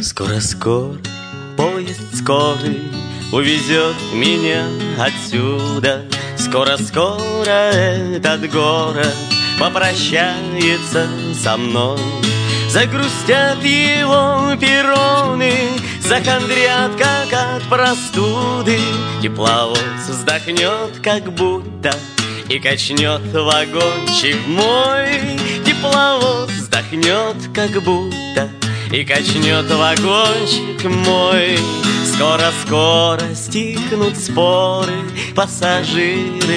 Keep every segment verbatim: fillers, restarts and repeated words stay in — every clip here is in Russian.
Скоро-скоро поезд скорый увезет меня отсюда. Скоро-скоро этот город попрощается со мной. Загрустят его перроны, захандрят, как от простуды. Тепловоз вздохнет, как будто, и качнет вагончик мой. Тепловоз вздохнет, как будто, и качнет вагончик мой. Скоро-скоро стихнут споры, пассажиры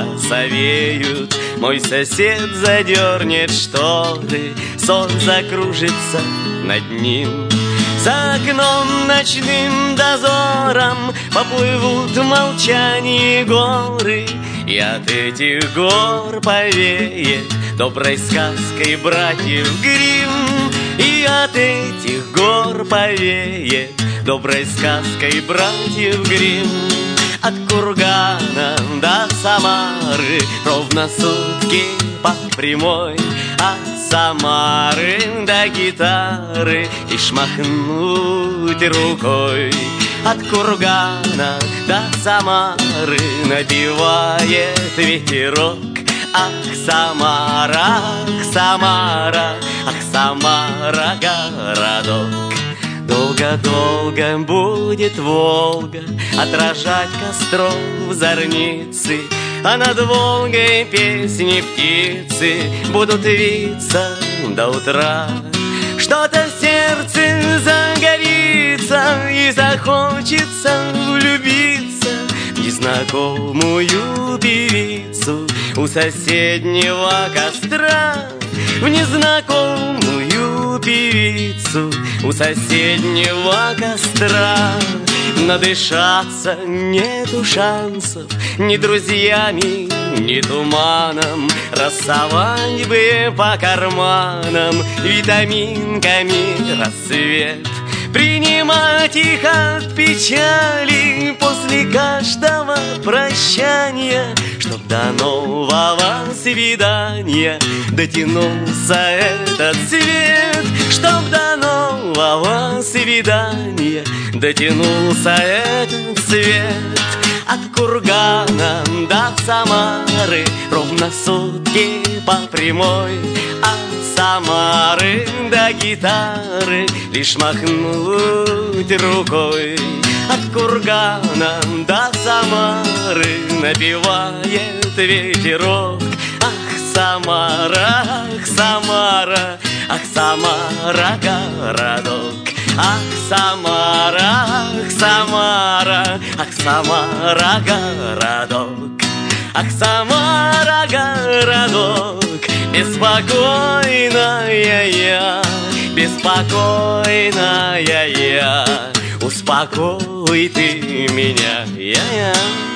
осовеют. Мой сосед задернет шторы, сон закружится над ним. За окном ночным дозором поплывут в молчании горы, и от этих гор повеет доброй сказкой братьев Гримм. И от этих гор повеет доброй сказкой братьев Гримм. От Кургана до Самары ровно сутки по прямой. От Самары до гитары лишь махнуть рукой. От Кургана до Самары напевает ветерок. Ах, Самара, ах, Самара, ах, Самара, городок. Долго-долго будет Волга отражать костров зорницы, а над Волгой песни птицы будут виться до утра. Что-то в сердце загорится и захочется влюбиться в незнакомую певицу у соседнего костра. В незнакомую певицу у соседнего костра. Надышаться нету шансов ни друзьями, ни туманом. Рассовать бы по карманам витаминками рассвет. Принимать их от печали после каждого прощания, чтоб до нового свидания дотянулся этот свет. Чтоб до нового свидания дотянулся этот свет. От Кургана до Самары ровно сутки по прямой. От Самары до гитары лишь махнуть рукой. От Кургана до Самары напевает ветерок. Ах, Самара, ах, Самара, ах, Самара, городок. Ах, Самара, ах, Самара, ах, Самара, городок. Ах, Самара, городок. Беспокойная я, беспокойная я, успокой ты меня, я-я.